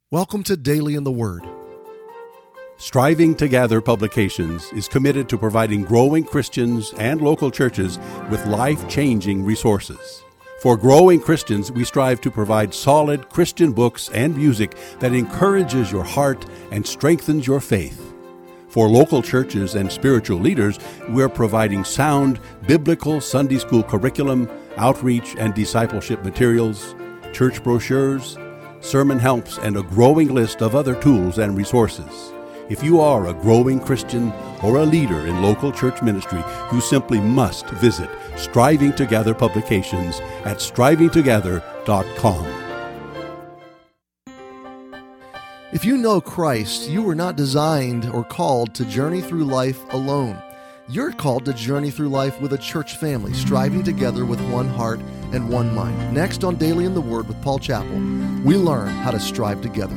Welcome to Daily in the Word. Striving to Gather Publications is committed to providing growing Christians and local churches with life-changing resources. For growing Christians, we strive to provide solid Christian books and music that encourages your heart and strengthens your faith. For local churches and spiritual leaders, we're providing sound biblical Sunday school curriculum, outreach and discipleship materials, church brochures, sermon helps, and a growing list of other tools and resources. If you are a growing Christian or a leader in local church ministry, you simply must visit Striving Together Publications at strivingtogether.com. If you know Christ, you were not designed or called to journey through life alone. You're called to journey through life with a church family, striving together with one heart and one mind. Next on Daily in the Word with Paul Chappell, we learn how to strive together.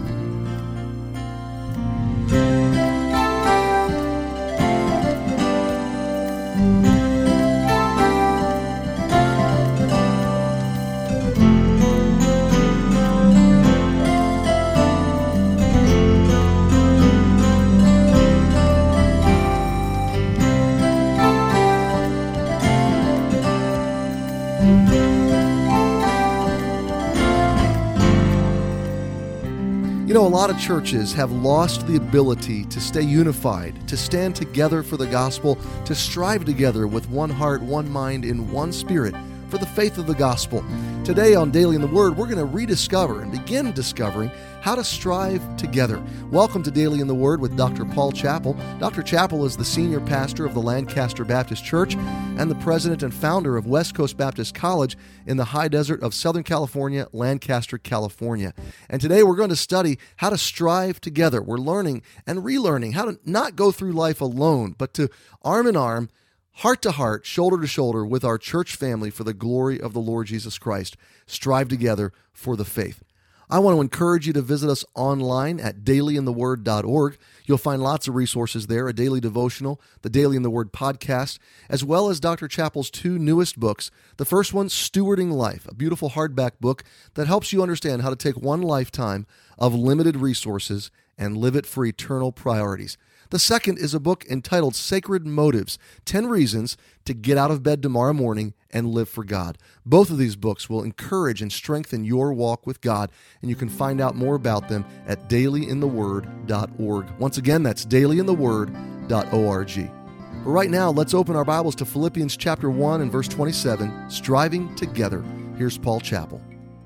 You know, a lot of churches have lost the ability to stay unified, to stand together for the gospel, to strive together with one heart, one mind, in one spirit for the faith of the gospel. Today on Daily in the Word, we're going to rediscover and begin discovering how to strive together. Welcome to Daily in the Word with Dr. Paul Chappell. Dr. Chappell is the senior pastor of the Lancaster Baptist Church and the president and founder of West Coast Baptist College in the high desert of Southern California, Lancaster, California. And today we're going to study how to strive together. We're learning and relearning how to not go through life alone, but to arm in arm, heart to heart, shoulder to shoulder with our church family for the glory of the Lord Jesus Christ. Strive together for the faith. I want to encourage you to visit us online at dailyintheword.org. You'll find lots of resources there, a daily devotional, the Daily in the Word podcast, as well as Dr. Chappell's two newest books. The first one, Stewarding Life, a beautiful hardback book that helps you understand how to take one lifetime of limited resources and live it for eternal priorities. The second is a book entitled Sacred Motives, 10 Reasons to Get Out of Bed Tomorrow Morning and Live for God. Both of these books will encourage and strengthen your walk with God, and you can find out more about them at dailyintheword.org. Once again, that's dailyintheword.org. But right now, let's open our Bibles to Philippians chapter 1 and verse 27, Striving Together. Here's Paul Chappell.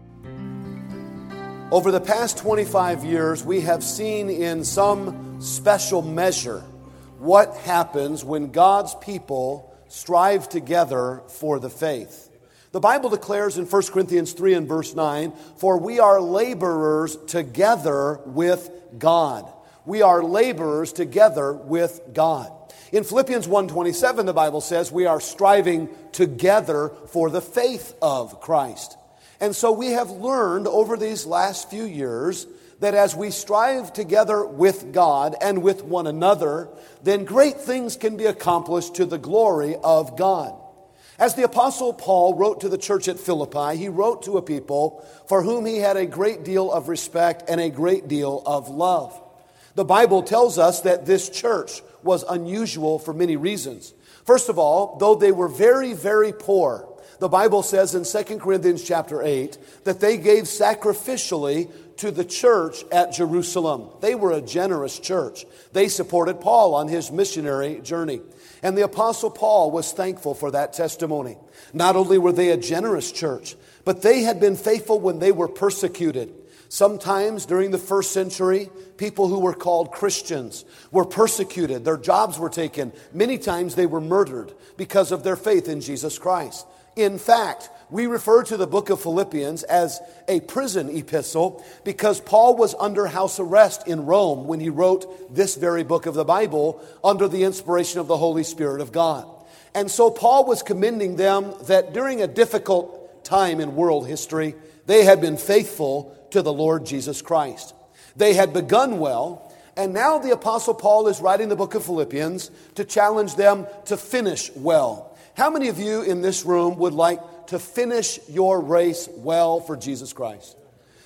Over the past 25 years, we have seen in some special measure what happens when God's people strive together for the faith. The Bible declares in 1 Corinthians 3 and verse 9, "For we are laborers together with God." We are laborers together with God. In Philippians 1:27, the Bible says we are striving together for the faith of Christ. And so we have learned over these last few years that as we strive together with God and with one another, then great things can be accomplished to the glory of God. As the Apostle Paul wrote to the church at Philippi, he wrote to a people for whom he had a great deal of respect and a great deal of love. The Bible tells us that this church was unusual for many reasons. First of all, though they were very, very poor, the Bible says in 2 Corinthians chapter 8 that they gave sacrificially to the church at Jerusalem. They were a generous church. They supported Paul on his missionary journey. And the Apostle Paul was thankful for that testimony. Not only were they a generous church, but they had been faithful when they were persecuted. Sometimes during the first century, people who were called Christians were persecuted. Their jobs were taken. Many times they were murdered because of their faith in Jesus Christ. In fact, we refer to the book of Philippians as a prison epistle because Paul was under house arrest in Rome when he wrote this very book of the Bible under the inspiration of the Holy Spirit of God. And so Paul was commending them that during a difficult time in world history, they had been faithful to the Lord Jesus Christ. They had begun well, and now the Apostle Paul is writing the book of Philippians to challenge them to finish well. How many of you in this room would like to finish your race well for Jesus Christ?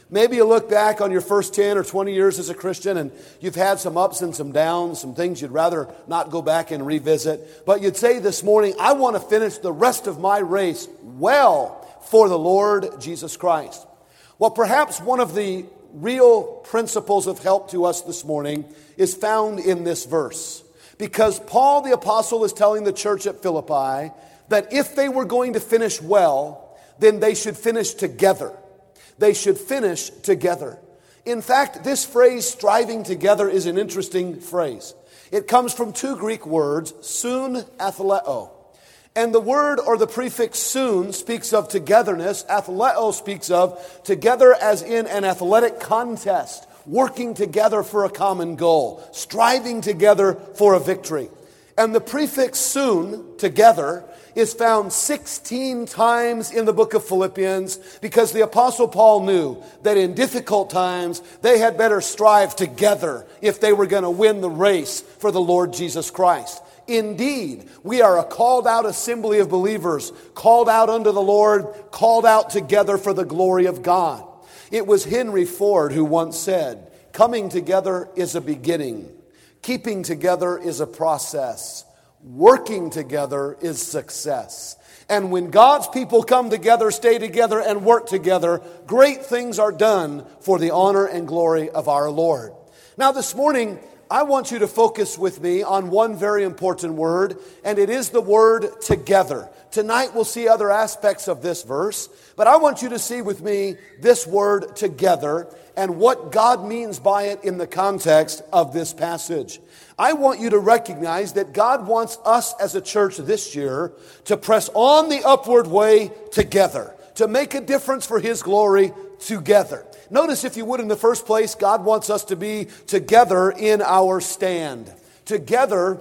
Maybe you look back on your first 10 or 20 years as a Christian and you've had some ups and some downs, some things you'd rather not go back and revisit. But you'd say this morning, I want to finish the rest of my race well for the Lord Jesus Christ. Well, perhaps one of the real principles of help to us this morning is found in this verse. Because Paul the Apostle is telling the church at Philippi that if they were going to finish well, then they should finish together. They should finish together. In fact, this phrase, striving together, is an interesting phrase. It comes from two Greek words, soon athleo. And the word or the prefix soon speaks of togetherness. Athleo speaks of together as in an athletic contest, working together for a common goal, striving together for a victory. And the prefix soon, together, is found 16 times in the book of Philippians because the Apostle Paul knew that in difficult times they had better strive together if they were going to win the race for the Lord Jesus Christ. Indeed, we are a called out assembly of believers, called out unto the Lord, called out together for the glory of God. It was Henry Ford who once said, coming together is a beginning. Keeping together is a process. Working together is success. And when God's people come together, stay together, and work together, great things are done for the honor and glory of our Lord. Now this morning, I want you to focus with me on one very important word, and it is the word together. Tonight we'll see other aspects of this verse, but I want you to see with me this word together and what God means by it in the context of this passage. I want you to recognize that God wants us as a church this year to press on the upward way together, to make a difference for His glory together. Notice, if you would, in the first place, God wants us to be together in our stand. Together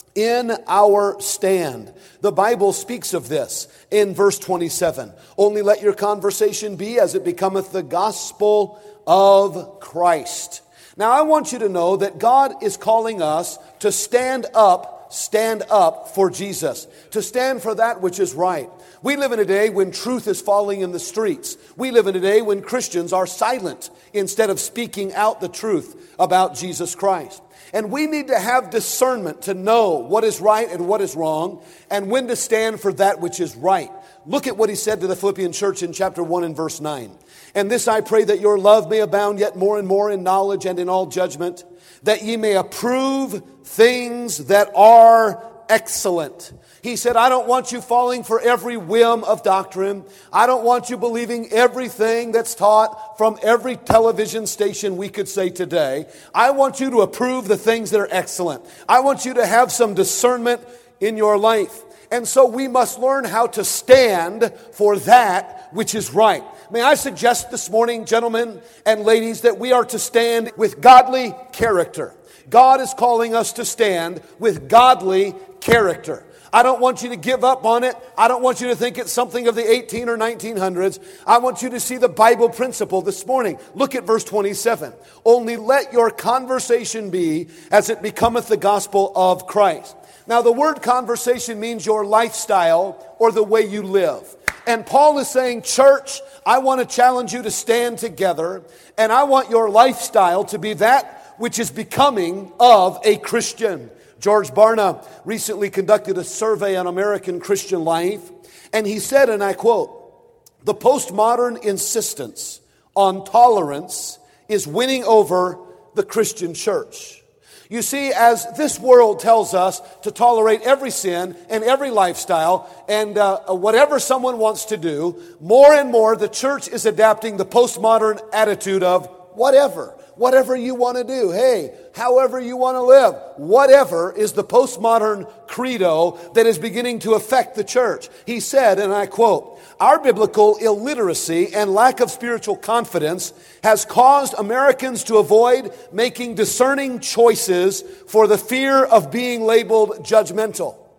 in our stand. The Bible speaks of this in verse 27. Only let your conversation be as it becometh the gospel of Christ. Now, I want you to know that God is calling us to stand up for Jesus, to stand for that which is right. We live in a day when truth is falling in the streets. We live in a day when Christians are silent instead of speaking out the truth about Jesus Christ. And we need to have discernment to know what is right and what is wrong, and when to stand for that which is right. Look at what he said to the Philippian church in chapter 1 and verse 9. And this I pray, that your love may abound yet more and more in knowledge and in all judgment, that ye may approve things that are excellent. He said, I don't want you falling for every whim of doctrine. I don't want you believing everything that's taught from every television station we could say today. I want you to approve the things that are excellent. I want you to have some discernment in your life. And so we must learn how to stand for that which is right. May I suggest this morning, gentlemen and ladies, that we are to stand with godly character. God is calling us to stand with godly character. I don't want you to give up on it. I don't want you to think it's something of the 18 or 1900s. I want you to see the Bible principle this morning. Look at verse 27. Only let your conversation be as it becometh the gospel of Christ. Now, the word conversation means your lifestyle or the way you live. And Paul is saying, church, I want to challenge you to stand together, and I want your lifestyle to be that which is becoming of a Christian. George Barna recently conducted a survey on American Christian life, and he said, and I quote, the postmodern insistence on tolerance is winning over the Christian church. You see, as this world tells us to tolerate every sin and every lifestyle and whatever someone wants to do, more and more the church is adapting the postmodern attitude of whatever you want to do. Hey, however you want to live. Whatever is the postmodern credo that is beginning to affect the church. He said, and I quote, our biblical illiteracy and lack of spiritual confidence has caused Americans to avoid making discerning choices for the fear of being labeled judgmental.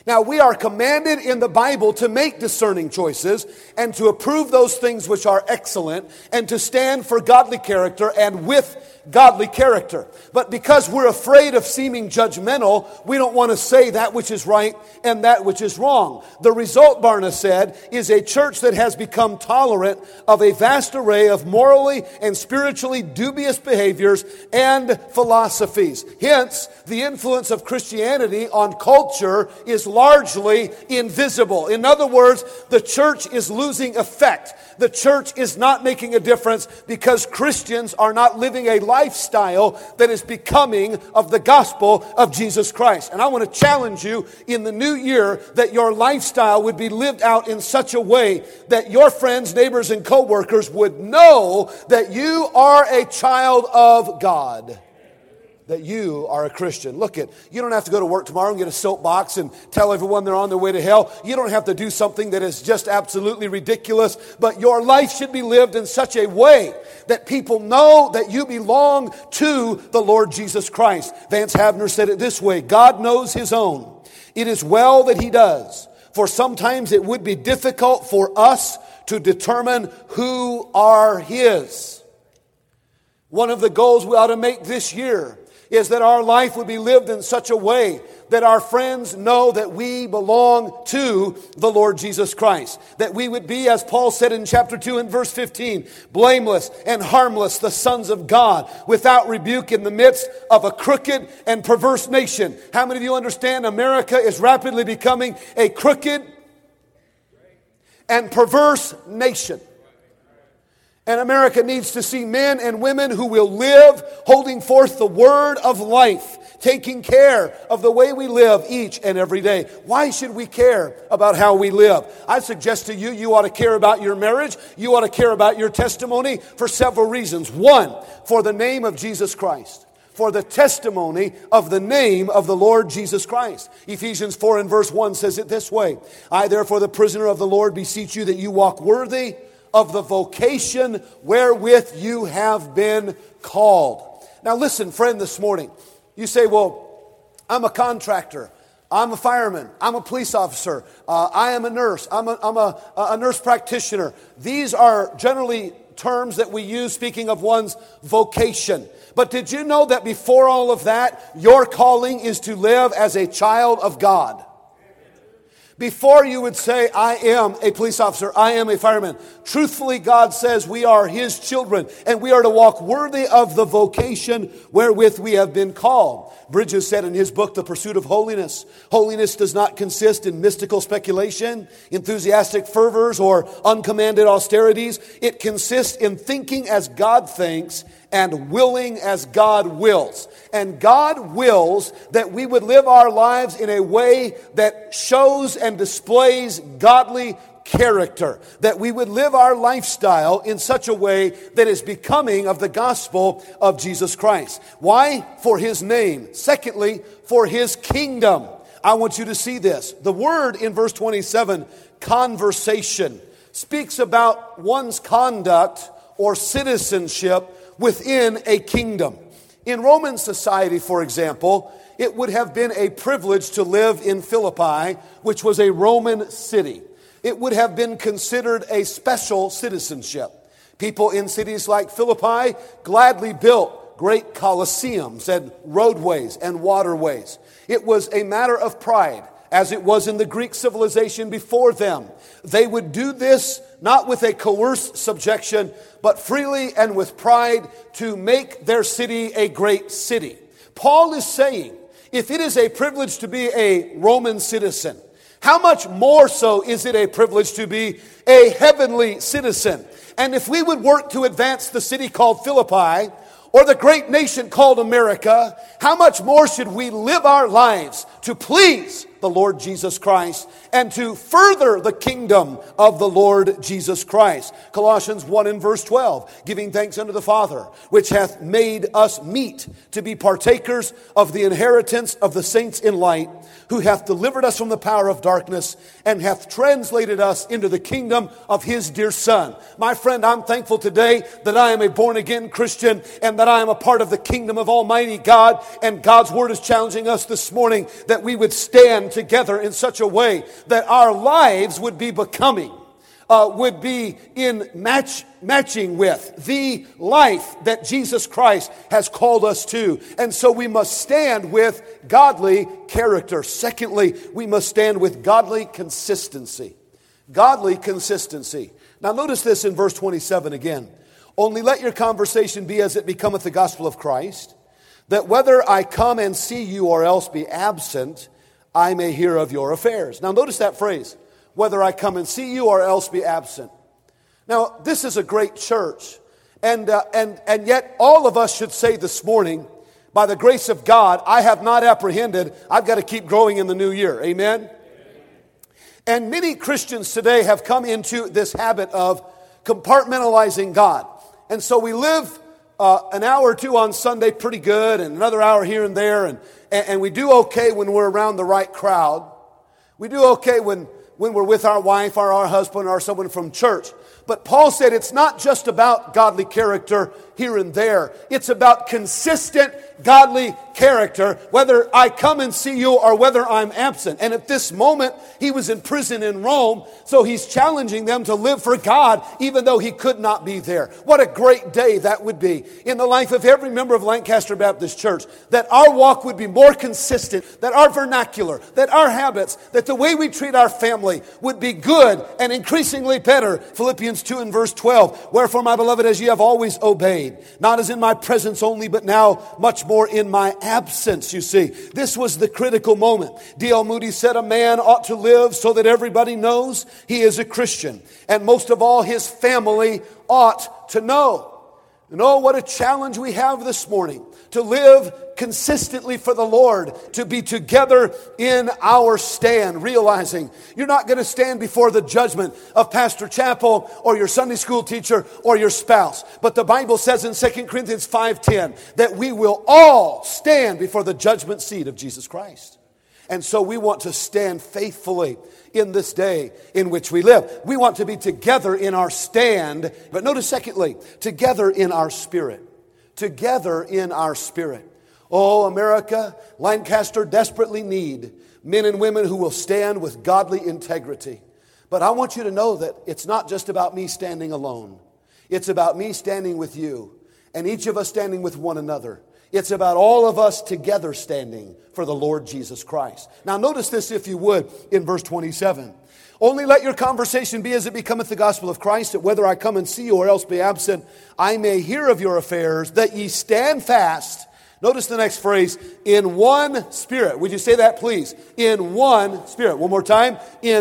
Now, we are commanded in the Bible to make discerning choices and to approve those things which are excellent and to stand for godly character and with godly character. But because we're afraid of seeming judgmental, we don't want to say that which is right and that which is wrong. The result, Barna said, is a church that has become tolerant of a vast array of morally and spiritually dubious behaviors and philosophies. Hence, the influence of Christianity on culture is largely invisible. In other words, the church is losing effect. The church is not making a difference because Christians are not living a lifestyle that is becoming of the gospel of Jesus Christ. And I want to challenge you in the new year that your lifestyle would be lived out in such a way that your friends, neighbors, and co-workers would know that you are a child of God. That you are a Christian. Look it, you don't have to go to work tomorrow and get a soapbox and tell everyone they're on their way to hell. You don't have to do something that is just absolutely ridiculous, but your life should be lived in such a way that people know that you belong to the Lord Jesus Christ. Vance Havner said it this way: God knows His own. It is well that He does, for sometimes it would be difficult for us to determine who are His. One of the goals we ought to make this year is that our life would be lived in such a way that our friends know that we belong to the Lord Jesus Christ. That we would be, as Paul said in chapter 2 and verse 15, blameless and harmless, the sons of God, without rebuke in the midst of a crooked and perverse nation. How many of you understand America is rapidly becoming a crooked and perverse nation? And America needs to see men and women who will live holding forth the word of life, taking care of the way we live each and every day. Why should we care about how we live? I suggest to you, you ought to care about your marriage. You ought to care about your testimony for several reasons. One, for the name of Jesus Christ. For the testimony of the name of the Lord Jesus Christ. Ephesians 4 and verse 1 says it this way: I therefore, the prisoner of the Lord, beseech you that you walk worthy of the vocation wherewith you have been called. Now listen, friend, this morning, you say, well, I'm a contractor, I'm a fireman, I'm a police officer, I am a nurse, I'm a nurse practitioner. These are generally terms that we use speaking of one's vocation. But did you know that before all of that, your calling is to live as a child of God? Before you would say, I am a police officer, I am a fireman, truthfully, God says we are His children and we are to walk worthy of the vocation wherewith we have been called. Bridges said in his book, The Pursuit of Holiness, holiness does not consist in mystical speculation, enthusiastic fervors, or uncommanded austerities. It consists in thinking as God thinks and willing as God wills. And God wills that we would live our lives in a way that shows and displays godly character. That we would live our lifestyle in such a way that is becoming of the gospel of Jesus Christ. Why? For His name. Secondly, for His kingdom. I want you to see this. The word in verse 27, conversation, speaks about one's conduct or citizenship within a kingdom. In Roman society, for example, it would have been a privilege to live in Philippi, which was a Roman city. It would have been considered a special citizenship. People in cities like Philippi gladly built great colosseums and roadways and waterways. It was a matter of pride, as it was in the Greek civilization before them. They would do this not with a coerced subjection, but freely and with pride to make their city a great city. Paul is saying, if it is a privilege to be a Roman citizen, how much more so is it a privilege to be a heavenly citizen? And if we would work to advance the city called Philippi, or the great nation called America, how much more should we live our lives to please the Lord Jesus Christ and to further the kingdom of the Lord Jesus Christ? Colossians 1 and verse 12, giving thanks unto the Father, which hath made us meet to be partakers of the inheritance of the saints in light, who hath delivered us from the power of darkness and hath translated us into the kingdom of His dear Son. My friend, I'm thankful today that I am a born-again Christian and that I am a part of the kingdom of Almighty God. And God's Word is challenging us this morning that we would stand stand together in such a way that our lives would be becoming, would be in matching with the life that Jesus Christ has called us to. And so we must stand with godly character. Secondly, we must stand with godly consistency. Godly consistency. Now notice this in verse 27 again. Only let your conversation be as it becometh the gospel of Christ, that whether I come and see you or else be absent, I may hear of your affairs. Now notice that phrase. Whether I come and see you or else be absent. Now, this is a great church. And yet all of us should say this morning, by the grace of God, I have not apprehended. I've got to keep growing in the new year. Amen? And many Christians today have come into this habit of compartmentalizing God. And so we live an hour or two on Sunday pretty good, and another hour here and there. And we do okay when we're around the right crowd. We do okay when we're with our wife or our husband or someone from church. But Paul said it's not just about godly character here and there. It's about consistent godly character, whether I come and see you or whether I'm absent. And at this moment, he was in prison in Rome, so he's challenging them to live for God, even though he could not be there. What a great day that would be in the life of every member of Lancaster Baptist Church, that our walk would be more consistent, that our vernacular, that our habits, that the way we treat our family would be good and increasingly better. Philippians 2 and verse 12, wherefore, my beloved, as ye have always obeyed, not as in my presence only, but now much more in my absence. You see, this was the critical moment. D.L. Moody said a man ought to live so that everybody knows he is a Christian. And most of all, his family ought to know. And oh, what a challenge we have this morning to live consistently for the Lord, to be together in our stand, realizing you're not going to stand before the judgment of Pastor Chappell or your Sunday school teacher or your spouse. But the Bible says in 2 Corinthians 5:10 that we will all stand before the judgment seat of Jesus Christ. And so we want to stand faithfully in this day in which we live. We want to be together in our stand. But notice secondly, together in our spirit. Together in our spirit. Oh, America, Lancaster desperately need men and women who will stand with godly integrity. But I want you to know that it's not just about me standing alone. It's about me standing with you and each of us standing with one another. It's about all of us together standing for the Lord Jesus Christ. Now notice this, if you would, in verse 27. Only let your conversation be as it becometh the gospel of Christ, that whether I come and see you or else be absent, I may hear of your affairs, that ye stand fast. Notice the next phrase, in one spirit. Would you say that, please? In one spirit. One more time.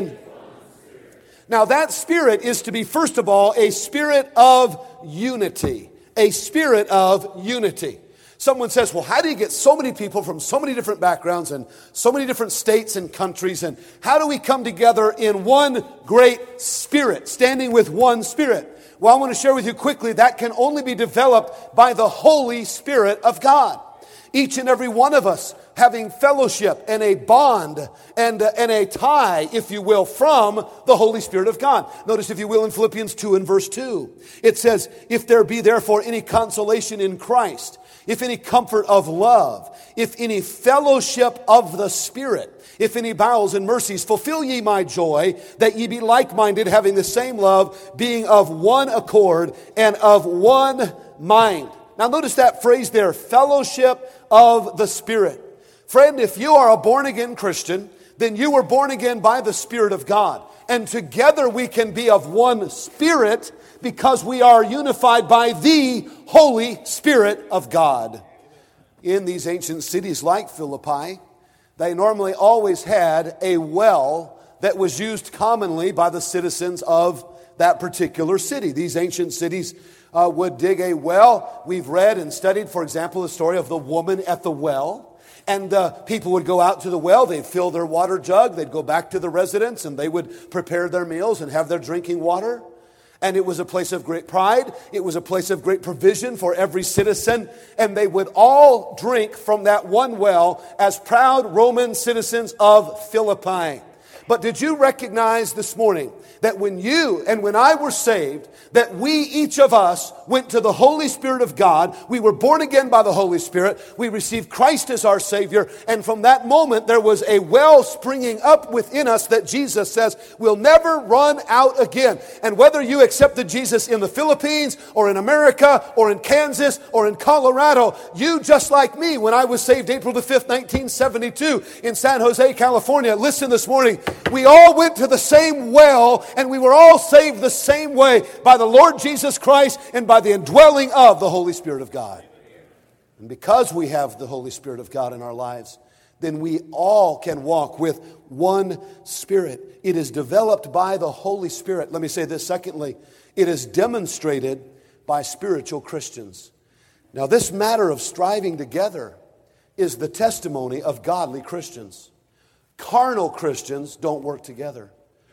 Now that spirit is to be, first of all, a spirit of unity. A spirit of unity. Someone says, well, how do you get so many people from so many different backgrounds and so many different states and countries? And how do we come together in one great spirit, standing with one spirit? Well, I want to share with you quickly that can only be developed by the Holy Spirit of God. Each and every one of us having fellowship and a bond and a tie, if you will, from the Holy Spirit of God. Notice, if you will, in Philippians 2 and verse 2, it says, if there be therefore any consolation in Christ, if any comfort of love, if any fellowship of the Spirit, if any bowels and mercies, fulfill ye my joy, that ye be like-minded, having the same love, being of one accord and of one mind. Now notice that phrase there, fellowship of the Spirit. Friend, if you are a born-again Christian, then you were born again by the Spirit of God. And together we can be of one spirit because we are unified by the Holy Spirit of God. In these ancient cities like Philippi, they normally always had a well that was used commonly by the citizens of that particular city. These ancient cities would dig a well. We've read and studied, for example, the story of the woman at the well. And people would go out to the well, they'd fill their water jug, they'd go back to the residence, and they would prepare their meals and have their drinking water. And it was a place of great pride. It was a place of great provision for every citizen. And they would all drink from that one well as proud Roman citizens of Philippi. But did you recognize this morning that when you and when I were saved, that we, each of us, went to the Holy Spirit of God. We were born again by the Holy Spirit. We received Christ as our Savior. And from that moment, there was a well springing up within us that Jesus says will never run out again. And whether you accepted Jesus in the Philippines or in America or in Kansas or in Colorado, you, just like me, when I was saved April the 5th, 1972 in San Jose, California, listen this morning, we all went to the same well and we were all saved the same way by the Lord Jesus Christ and by the indwelling of the Holy Spirit of God. And because we have the Holy Spirit of God in our lives, then we all can walk with one Spirit. It is developed by the Holy Spirit. Let me say this secondly. It is demonstrated by spiritual Christians. Now, this matter of striving together is the testimony of godly Christians. Carnal Christians don't work together.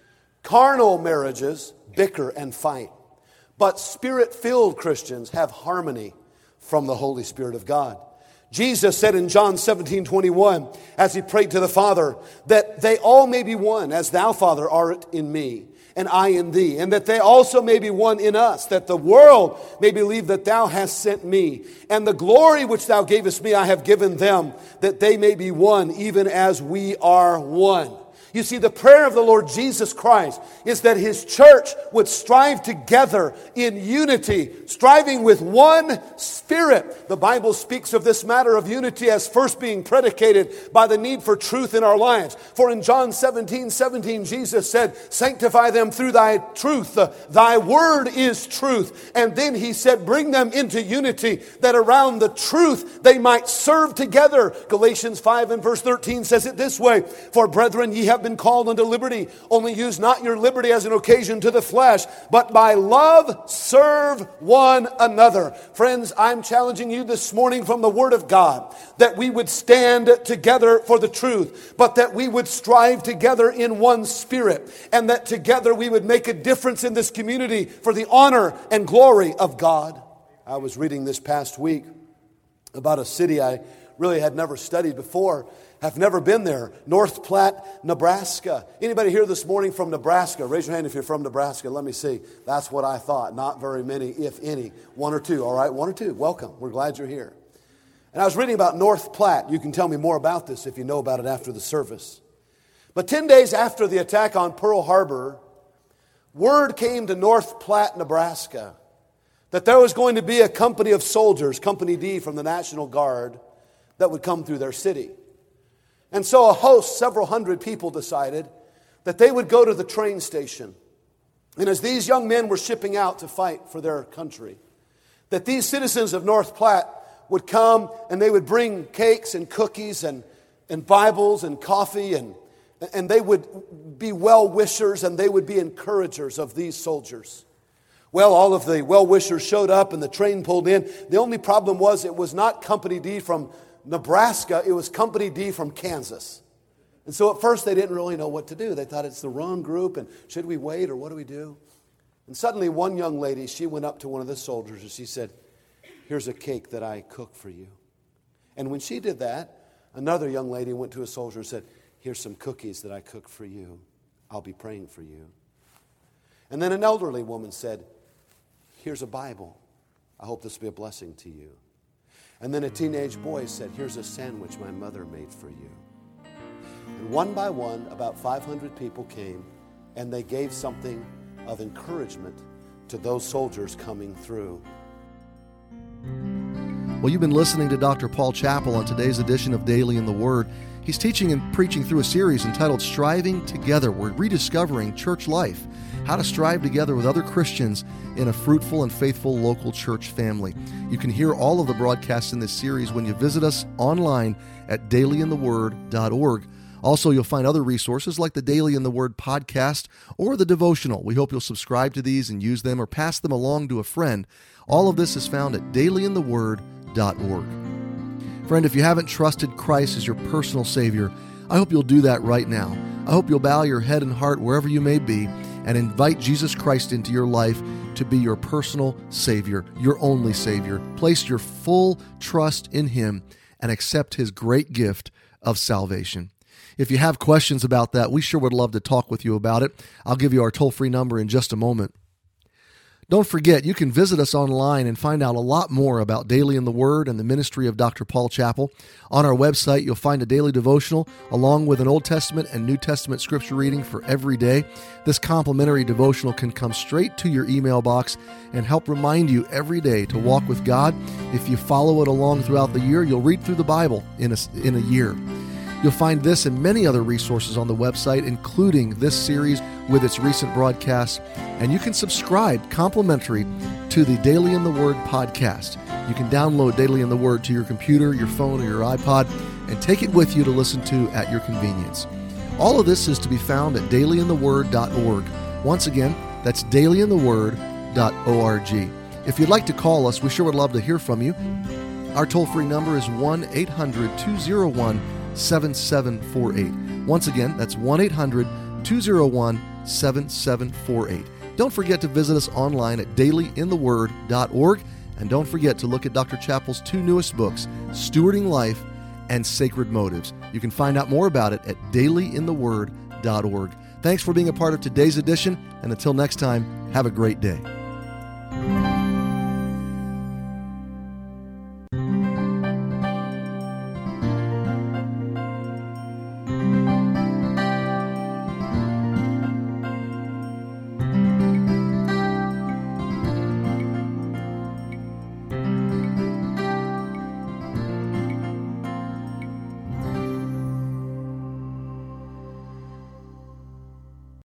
Carnal marriages bicker and fight. But Spirit-filled Christians have harmony from the Holy Spirit of God. Jesus said in John 17:21, as He prayed to the Father, that they all may be one, as Thou, Father, art in me, and I in Thee, and that they also may be one in us, that the world may believe that Thou hast sent me. And the glory which Thou gavest me I have given them, that they may be one, even as we are one. You see, the prayer of the Lord Jesus Christ is that His church would strive together in unity, striving with one Spirit. The Bible speaks of this matter of unity as first being predicated by the need for truth in our lives. For in John 17:17, Jesus said, sanctify them through Thy truth. Thy word is truth. And then He said, bring them into unity, that around the truth they might serve together. Galatians 5 and verse 13 says it this way, for brethren, ye have been called unto liberty. Only use not your liberty as an occasion to the flesh, but by love serve one another. Friends, I'm challenging you this morning from the Word of God that we would stand together for the truth, but that we would strive together in one Spirit, and that together we would make a difference in this community for the honor and glory of God. I was reading this past week about a city I really had never studied before. I've never been there. North Platte, Nebraska. Anybody here this morning from Nebraska? Raise your hand if you're from Nebraska. Let me see. That's what I thought. Not very many, if any. One or two. All right, one or two. Welcome. We're glad you're here. And I was reading about North Platte. You can tell me more about this if you know about it after the service. But 10 days after the attack on Pearl Harbor, word came to North Platte, Nebraska, that there was going to be a company of soldiers, Company D from the National Guard, that would come through their city. And so a host, several hundred people, decided that they would go to the train station. And as these young men were shipping out to fight for their country, that these citizens of North Platte would come and they would bring cakes and cookies and Bibles and coffee and they would be well-wishers and they would be encouragers of these soldiers. Well, all of the well-wishers showed up and the train pulled in. The only problem was it was not Company D from Nebraska, it was Company D from Kansas. And so at first they didn't really know what to do. They thought it's the wrong group and should we wait or what do we do? And suddenly one young lady, she went up to one of the soldiers and she said, here's a cake that I cook for you. And when she did that, another young lady went to a soldier and said, here's some cookies that I cook for you. I'll be praying for you. And then an elderly woman said, here's a Bible. I hope this will be a blessing to you. And then a teenage boy said, here's a sandwich my mother made for you. And one by one, about 500 people came, and they gave something of encouragement to those soldiers coming through. Well, you've been listening to Dr. Paul Chappell on today's edition of Daily in the Word. He's teaching and preaching through a series entitled Striving Together. We're rediscovering church life, how to strive together with other Christians in a fruitful and faithful local church family. You can hear all of the broadcasts in this series when you visit us online at dailyintheword.org. Also, you'll find other resources like the Daily in the Word podcast or the devotional. We hope you'll subscribe to these and use them or pass them along to a friend. All of this is found at dailyintheword.org. Friend, if you haven't trusted Christ as your personal Savior, I hope you'll do that right now. I hope you'll bow your head and heart wherever you may be and invite Jesus Christ into your life to be your personal Savior, your only Savior. Place your full trust in Him and accept His great gift of salvation. If you have questions about that, we sure would love to talk with you about it. I'll give you our toll-free number in just a moment. Don't forget, you can visit us online and find out a lot more about Daily in the Word and the ministry of Dr. Paul Chappell. On our website, you'll find a daily devotional along with an Old Testament and New Testament scripture reading for every day. This complimentary devotional can come straight to your email box and help remind you every day to walk with God. If you follow it along throughout the year, you'll read through the Bible in a year. You'll find this and many other resources on the website, including this series with its recent broadcasts, and you can subscribe complimentary to the Daily in the Word podcast. You can download Daily in the Word to your computer, your phone, or your iPod, and take it with you to listen to at your convenience. All of this is to be found at dailyintheword.org. Once again, that's dailyintheword.org. If you'd like to call us, we sure would love to hear from you. Our toll-free number is 1-800-201-7748. Once again, that's 1-800-201-7748. Don't forget to visit us online at dailyintheword.org. And don't forget to look at Dr. Chappell's two newest books, Stewarding Life and Sacred Motives. You can find out more about it at dailyintheword.org. Thanks for being a part of today's edition, and until next time, have a great day.